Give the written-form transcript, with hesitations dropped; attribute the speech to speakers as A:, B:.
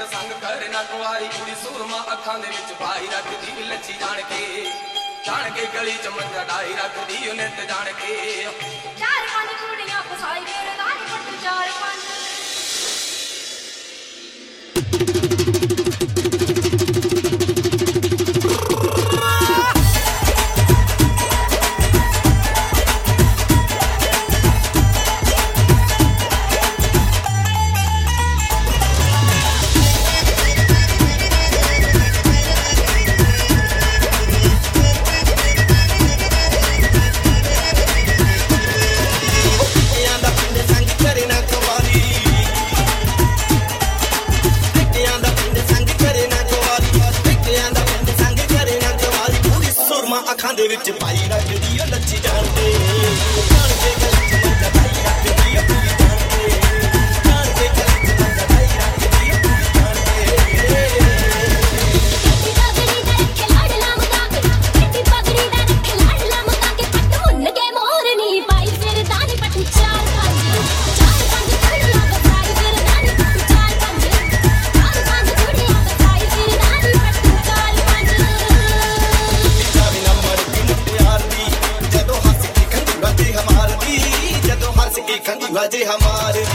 A: ਪਿੰਡ ਸੰਗ ਕਰ ਨਾ ਕੁਆਰੀ ਕੁੜੀ ਸੂਰਮਾ ਅੱਖਾਂ ਦੇ ਵਿੱਚ ਪਾਈ ਰੱਖਦੀ ਲੱਛੀ ਜਾਣ ਕੇ ਗਲੀ ਚ ਮੰਜਾ ਡਾਈ ਰੱਖਦੀ ਉਹਨੇ ਤੇ ਜਾਣ ਕੇ
B: ਚਾਰ ਪੰਜ ਕੁੜੀਆਂ ਫਸਾਈ ਫਿਰਦਾ ਨੀ ਪੱਟੂ ਚਾਰ ਪੰਜ
C: ਅੱਖਾਂ ਦੇ ਵਿੱਚ ਪਾਈ ਰੱਖਦੀ ਓ ਲੱਛੀ ਜਾਣ ਕੇ ਗਲੀ ਚ ਮੰਜਾ ਡਾਈ ਰੱਖਦੀ ਓ ਪੂਰੀ ਜਾਣ ਕੇ ਗਲੀ ਚ ਮੰਜਾ ਡਾਈ ਰੱਖਦੀ ਓ ਪੂਰੀ ਜਾਣ ਕੇ
D: ਪਗੜੀ ਦਾ ਰੱਖੇ ਲਾਡਲਾ ਮੁਕਾ ਕੇ ਕਿੱਟੀ ਪਗੜੀ ਦਾ ਰੱਖੇ ਲਾਡਲਾ ਮੁਕਾ ਕੇ ਪੱਟ ਮੁੰਨ ਕੇ ਮੋਰਨੀ ਪਾਈ ਫਿਰਦਾ ਨੀ ਪੱਟ ਚਾਰ ਪੰਜ ਕੁੜੀਆਂ ਬਸਾਈ ਫਿਰਦਾ ਨੀ ਪੱਟ ਚਾਰ ਪੰਜ ਕੁੜੀਆਂ ਬਸਾਈ ਫਿਰਦਾ ਨੀ ਪੱਟ ਚਾਰ ਪੰਜ
C: ਜਦੋਂ ਹੱਸ ਕੇ ਖੰਡੀ ਵਾਜੇ ਹਮਾਰ